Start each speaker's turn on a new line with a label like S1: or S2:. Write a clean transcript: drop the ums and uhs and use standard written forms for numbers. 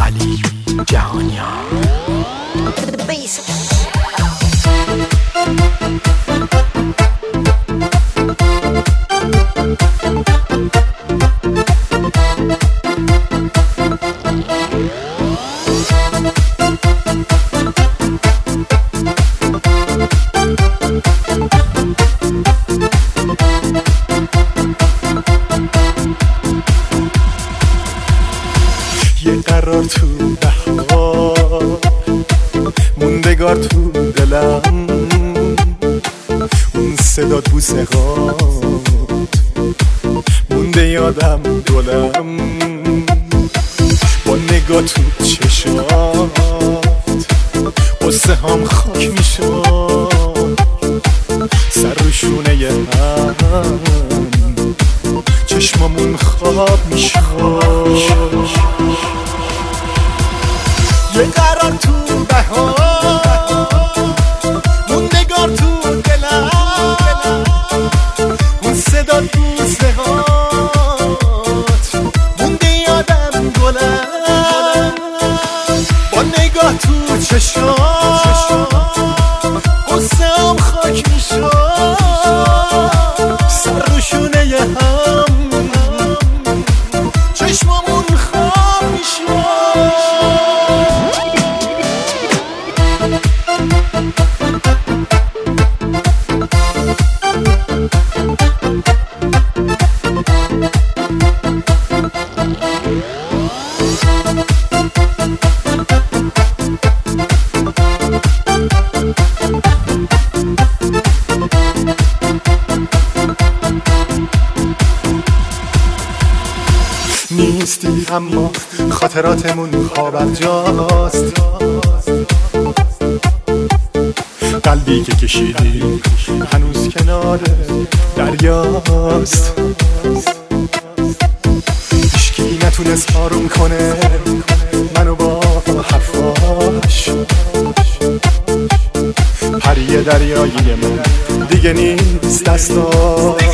S1: علی جهانیان.
S2: یه قرار تو بهار موندگار تو دلم، اون صدات بوسه هات مونده یادم دلم، با نگاه تو چشات قصه هم خاک میشد، سر رو شونه هم چشمامون خواب میشد. یه قرار تو بهار موندگار تو دلم، اون صدا دوسته هات مونده یادم گلم، با نگاه تو چشات قصه هم خاک میشد، سر رو شونه هم چشمامون خواب میشد. نیستی اما خاطراتمون پابرجاست، قلبی که کشیدی هنوز کنار دریاست، هیچکی نتونست آروم کنه منو با حرفاش، پری دریایی من دیگه نیست دستاش.